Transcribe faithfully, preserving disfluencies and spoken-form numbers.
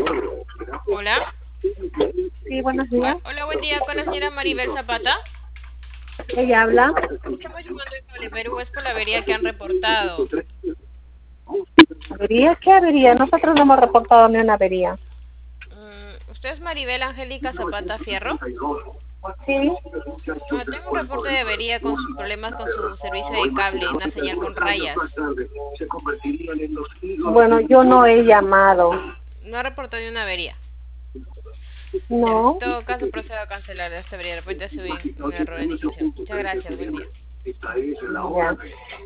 Hola. Sí, buenos días. Hola, buen día. Con la señora Maribel Zapata. Ella habla. Estamos llamando de Cable Perú. Es por la avería que han reportado. ¿Avería? ¿Qué avería? Nosotros no hemos reportado ni una avería. Mm, ¿Usted es Maribel Angélica Zapata Fierro? Sí. Ah, tengo un reporte de avería con sus problemas con su servicio de cable, una señal con rayas. Bueno, yo no he llamado. No ha reportado ni una avería. Ya, en No. todo caso procedo a cancelar esta avería. De repente ha sido un error de iniciación. Muchas gracias. Buen día. Ya.